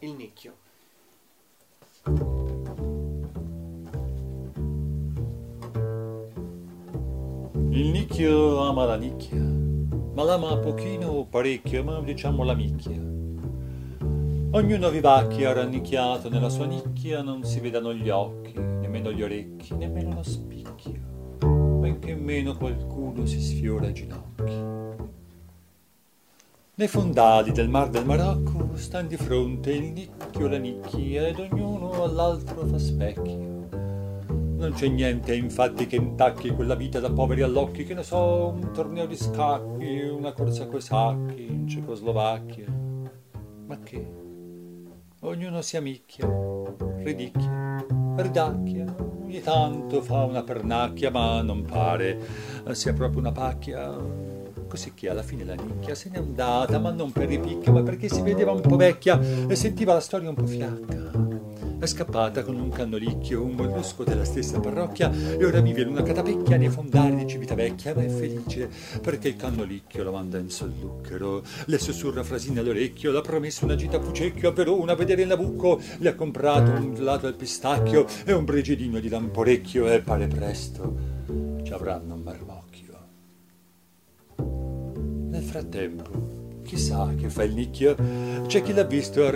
Il nicchio. Il nicchio ama la nicchia, ma l'ama pochino o parecchio, ma diciamo la micchia. Ognuno vivacchia rannicchiato nella sua nicchia, non si vedano gli occhi, nemmeno gli orecchi, nemmeno lo spicchio, benché meno qualcuno si sfiora ai ginocchi. Nei fondali del mar del Marocco stan di fronte il nicchio e la nicchia ed ognuno all'altro fa specchio. Non c'è niente infatti che intacchi quella vita da poveri allocchi, che ne so, un torneo di scacchi, una corsa coi sacchi in Cecoslovacchia. Ma che? Ognuno si amicchia, ridicchia, ridacchia, ogni tanto fa una pernacchia, ma non pare sia proprio una pacchia. Così che alla fine la nicchia se n'è andata, ma non per ripicchia, ma perché si vedeva un po' vecchia e sentiva la storia un po' fiacca. È scappata con un cannolicchio, un mollusco della stessa parrocchia, e ora vive in una catapecchia nei fondali di Civitavecchia, ma è felice perché il cannolicchio la manda in solluchero, le sussurra frasine all'orecchio, l'ha promesso una gita a Fucecchio, a Verona a vedere il Nabucco, le ha comprato un gelato al pistacchio e un brigidino di lamporecchio, e pare presto ci avranno un marmocchio. Nel frattempo, chissà che fa il nicchio, c'è chi l'ha visto